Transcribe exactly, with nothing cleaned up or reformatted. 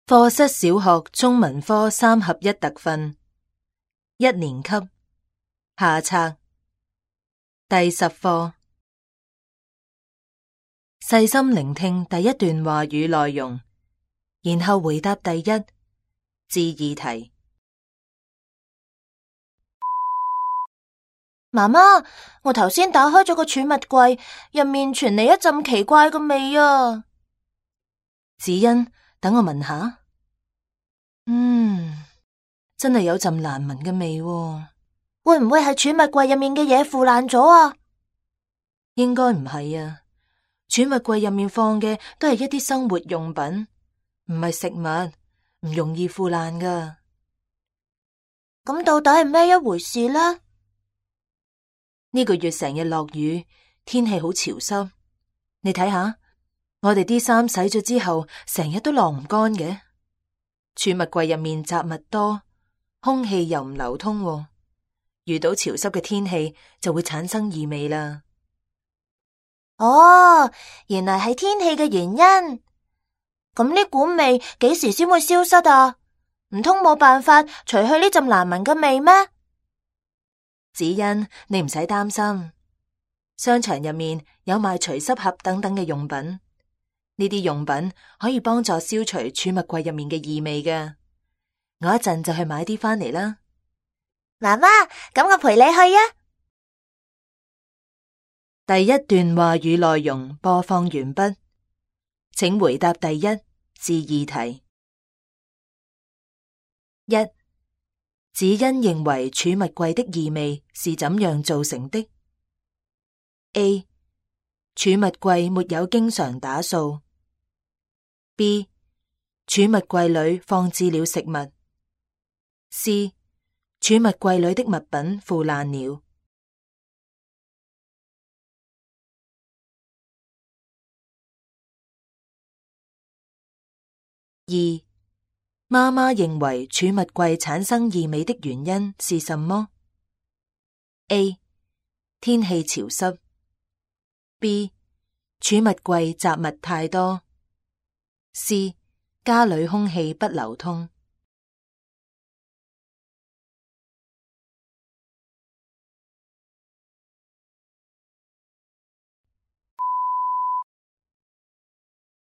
課室小學中文科三合一特訓，一年級下冊第十課，細心聆聽第一段話語內容，然後回答第一至二題。 媽媽，我頭先打開咗個儲物櫃，入面傳嚟一陣奇怪嘅味啊！ 子欣，等我聞下。嗯，真係有陣難聞嘅味喎。 會唔會係儲物櫃入面嘅嘢腐爛咗啊？ 應該唔係啊，儲物櫃入面放嘅都係一啲生活用品，唔係食物，唔容易腐爛噶。 咁到底係咩一回事呢？ 呢個月成日落雨，天氣好潮濕。你睇下，我哋啲衫洗咗之後，成日都晾唔乾嘅。儲物櫃入面雜物多，空氣又唔流通喎，遇到潮濕嘅天氣就會產生異味啦。 哦，原來係天氣嘅原因。咁呢股味幾時先會消失啊？唔通冇辦法除去呢陣難聞嘅味咩？ 子欣，你唔使擔心，商場入面有賣除濕盒等等嘅用品。呢啲用品可以幫助消除儲物櫃入面嘅異味嘅。我一陣就去買啲返嚟啦。 媽媽，咁我陪你去啊。 第一段話語內容播放完畢，請回答第一至二題。一、子欣認為儲物櫃的異味是怎樣造成的？ A. 儲物櫃沒有經常打掃。B. 儲物櫃裏放置了食物。C. 儲物櫃裏的物品腐爛了。二、媽媽認為儲物櫃產生異味的原因是什麼？ A. 天氣潮濕。B. 儲物櫃雜物太多。C. 家裏空氣不流通。